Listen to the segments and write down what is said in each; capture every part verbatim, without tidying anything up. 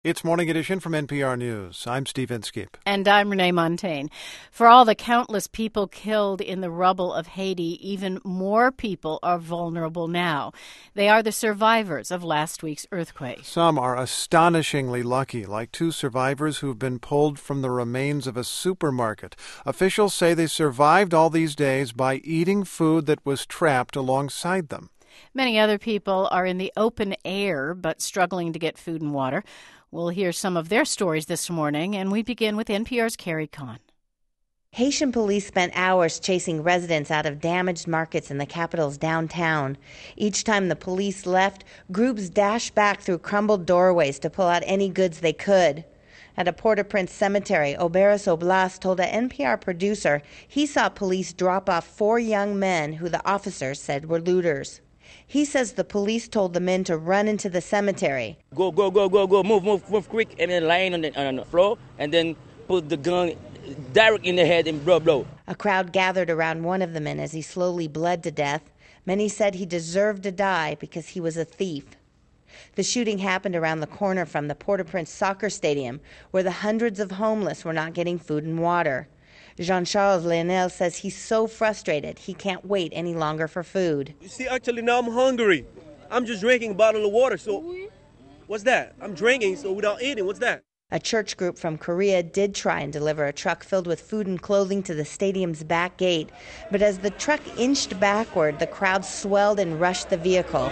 It's Morning Edition from N P R News. I'm Steve Inskeep. And I'm Renee Montaigne. For all the countless people killed in the rubble of Haiti, even more people are vulnerable now. They are the survivors of last week's earthquake. Some are astonishingly lucky, like two survivors who've been pulled from the remains of a supermarket. Officials say they survived all these days by eating food that was trapped alongside them. Many other people are in the open air but struggling to get food and water. We'll hear some of their stories this morning, and we begin with N P R's Carrie Kahn. Haitian police spent hours chasing residents out of damaged markets in the capital's downtown. Each time the police left, groups dashed back through crumbled doorways to pull out any goods they could. At a Port-au-Prince cemetery, Oberas Oblas told an N P R producer he saw police drop off four young men who the officers said were looters. He says the police told the men to run into the cemetery. Go, go, go, go, go, move, move, move quick, and then laying on the, on the floor, and then put the gun direct in the head and blow, blow. A crowd gathered around one of the men as he slowly bled to death. Many said he deserved to die because he was a thief. The shooting happened around the corner from the Port-au-Prince soccer stadium, where the hundreds of homeless were not getting food and water. Jean-Charles Leonel says he's so frustrated he can't wait any longer for food. You see, actually now I'm hungry. I'm just drinking a bottle of water, so what's that? I'm drinking, so without eating, what's that? A church group from Korea did try and deliver a truck filled with food and clothing to the stadium's back gate, but as the truck inched backward, the crowd swelled and rushed the vehicle.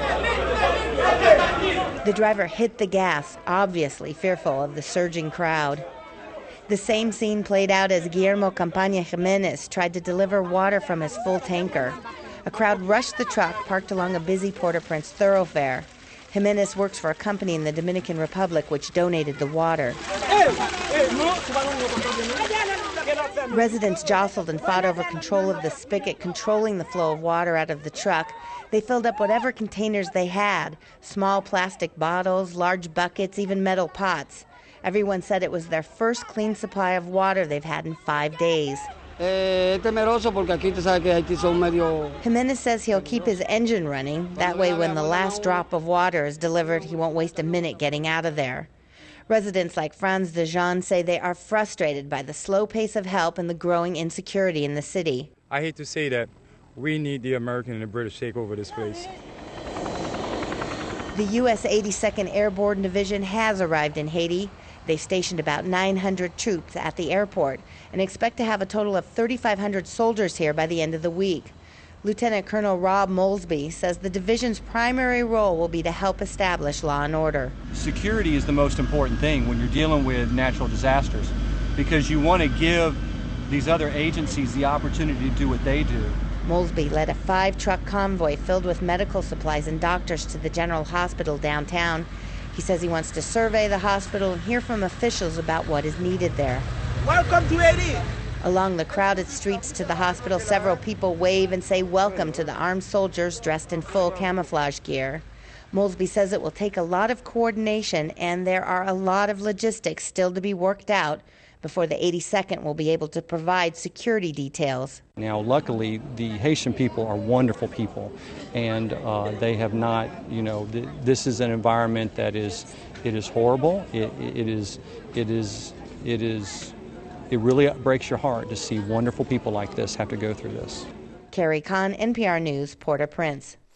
The driver hit the gas, obviously fearful of the surging crowd. The same scene played out as Guillermo Campaña Jimenez tried to deliver water from his full tanker. A crowd rushed the truck parked along a busy Port-au-Prince thoroughfare. Jimenez works for a company in the Dominican Republic which donated the water. Residents jostled and fought over control of the spigot controlling the flow of water out of the truck. They filled up whatever containers they had, small plastic bottles, large buckets, even metal pots. Everyone said it was their first clean supply of water they've had in five days. Jimenez says he'll keep his engine running. That way, when the last drop of water is delivered, he won't waste a minute getting out of there. Residents like Franz Dejean say they are frustrated by the slow pace of help and the growing insecurity in the city. I hate to say that we need the American and the British to take over this place. The U S eighty-second Airborne Division has arrived in Haiti. They've stationed about nine hundred troops at the airport and expect to have a total of thirty-five hundred soldiers here by the end of the week. Lieutenant Colonel Rob Molesby says the division's primary role will be to help establish law and order. Security is the most important thing when you're dealing with natural disasters, because you want to give these other agencies the opportunity to do what they do. Molesby led a five-truck convoy filled with medical supplies and doctors to the General Hospital downtown. He says he wants to survey the hospital and hear from officials about what is needed there. Welcome to Haiti! Along the crowded streets to the hospital, several people wave and say welcome to the armed soldiers dressed in full camouflage gear. Molesby says it will take a lot of coordination and there are a lot of logistics still to be worked out before the eighty-second will be able to provide security details. Now, luckily, the Haitian people are wonderful people, and uh, they have not, you know, th- this is an environment that is, it is horrible. It, it is, it is, it is, it really breaks your heart to see wonderful people like this have to go through this. Carrie Kahn, N P R News, Port-au-Prince.